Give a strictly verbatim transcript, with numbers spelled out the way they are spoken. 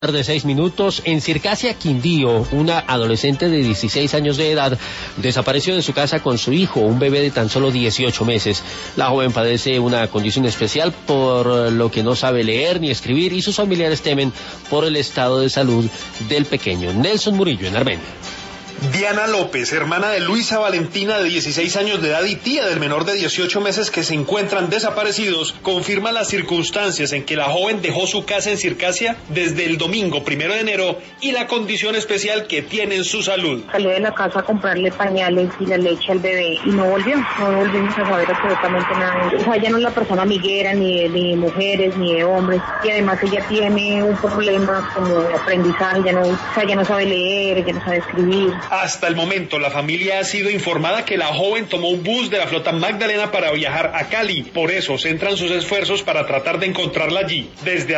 De seis minutos, en Circasia, Quindío, una adolescente de dieciséis años de edad desapareció de su casa con su hijo, un bebé de tan solo dieciocho meses. La joven padece una condición especial por lo que no sabe leer ni escribir y sus familiares temen por el estado de salud del pequeño. Nelson Murillo, en Armenia. Diana López, hermana de Luisa Valentina, de dieciséis años de edad y tía del menor de dieciocho meses que se encuentran desaparecidos, confirma las circunstancias en que la joven dejó su casa en Circasia desde el domingo primero de enero y la condición especial que tiene en su salud. Salió de la casa a comprarle pañales y la leche al bebé y no volvió, no volvimos a saber absolutamente nada. O sea, ella no es la persona amiguera ni de, ni de mujeres ni de hombres, y además ella tiene un problema como de aprendizaje, ella no, o sea, ella no sabe leer, ella no sabe escribir. Hasta el momento, la familia ha sido informada que la joven tomó un bus de la flota Magdalena para viajar a Cali. Por eso, centran sus esfuerzos para tratar de encontrarla allí. Desde